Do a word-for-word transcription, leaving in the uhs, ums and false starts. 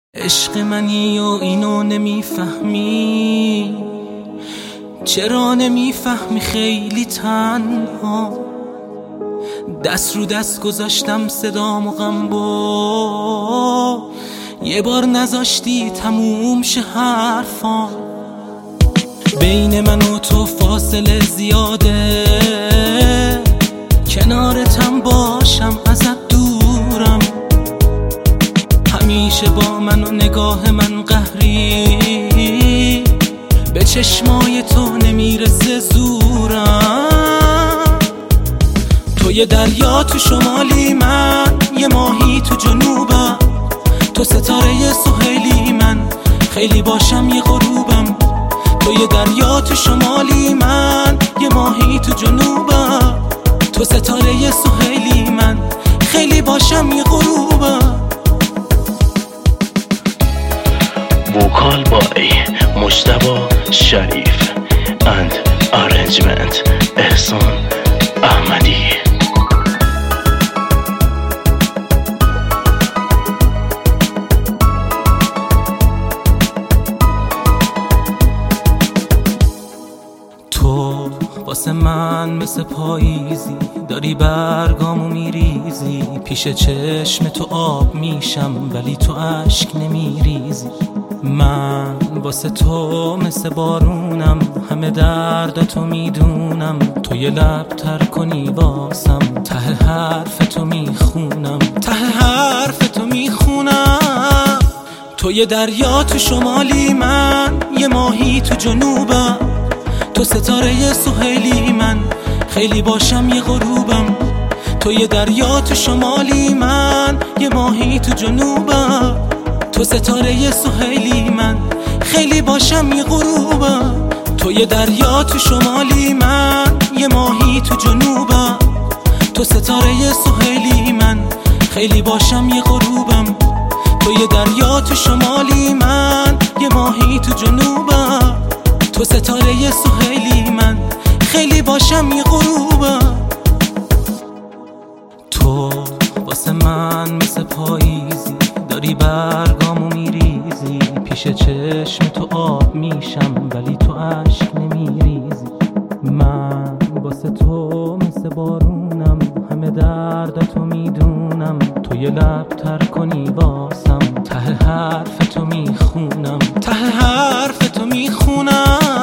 عشق منی و اینو نمیفهمی، چرا نمیفهمی خیلی تنها دست رو دست گذاشتم صدام و غمبا، یه بار نذاشتی تموم شه حرفا. بین من و تو فاصله زیاده، کنارتم باشم ازت دورم، همیشه با من و نگاه من قهری، به چشمای تو نمیرسه زورم. تو یه دریا تو شمالی، من یه ماهی تو جنوبم، تو ستاره سهیلی، من خیلی باشم یه غروبم. تو یه دریا تو شمالی، من یه ماهی تو جنوبم، تو ستاره سهیلی، من خیلی باشم یه غروبم. وکال بای مجتبی شریف اند آرنجمنت احسان احمدی. تو واسه من مثل پاییزی، داری برگامو میریزی، پیش چشم تو آب میشم ولی تو اشک نمیریزی. من واسه تو مثل بارونم، همه درداتو میدونم، تو یه لب تر کنی واسم، ته حرف تو میخونم، ته حرف تو میخونم. تو یه دریا تو شمالی، من یه ماهی تو جنوبم، تو ستاره سهیلی، من خیلی باشم یه غروبم. تو یه دریا تو شمالی، من یه ماهی تو جنوبم، تو ستاره سهیلی، من خیلی باشم یه غروبم. تو یه دریا تو شمالی، من یه ماهی تو جنوبم، تو ستاره سهیلی، من خیلی باشم یه غروبم. تو یه دریا تو شمالی، من یه ماهی تو جنوبم، تو ستاره سهیلی، من خیلی باشم یه غروبم. تو واسه من مثل پاییزی، داری برگامو میریزی، پیش چشم تو آب میشم ولی تو اشک نمیریزی. من واسه تو مثل بارونم، همه درداتو میدونم، تو یه لب تر کنی واسم، ته حرف تو میخونم، ته حرف تو میخونم.